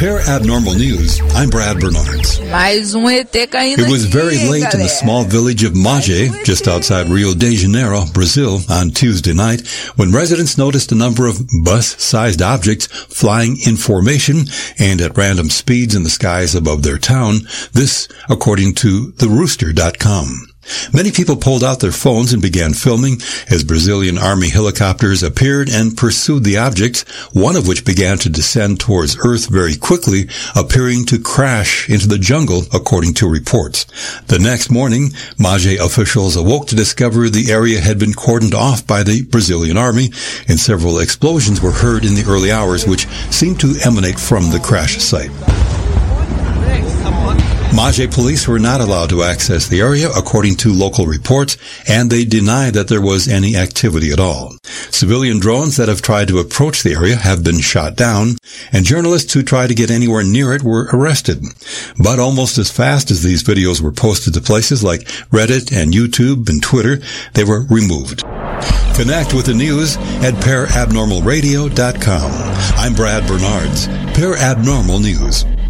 Paranormal News, I'm Brad Bernards. Mais ET caindo. It was very aqui, late in the galera. small village of Maje, just outside Rio de Janeiro, Brazil, on Tuesday night, when residents noticed a number of bus-sized objects flying in formation and at random speeds in the skies above their town. This, according to TheRooster.com. Many people pulled out their phones and began filming as Brazilian Army helicopters appeared and pursued the objects, one of which began to descend towards Earth very quickly, appearing to crash into the jungle, according to reports. The next morning, Maje officials awoke to discover the area had been cordoned off by the Brazilian Army, and several explosions were heard in the early hours, which seemed to emanate from the crash site. Maje police were not allowed to access the area, according to local reports, and they denied that there was any activity at all. Civilian drones that have tried to approach the area have been shot down, and journalists who tried to get anywhere near it were arrested. But almost as fast as these videos were posted to places like Reddit and YouTube and Twitter, they were removed. Connect with the news at ParaNormalRadio.com. I'm Brad Bernards, Paranormal News.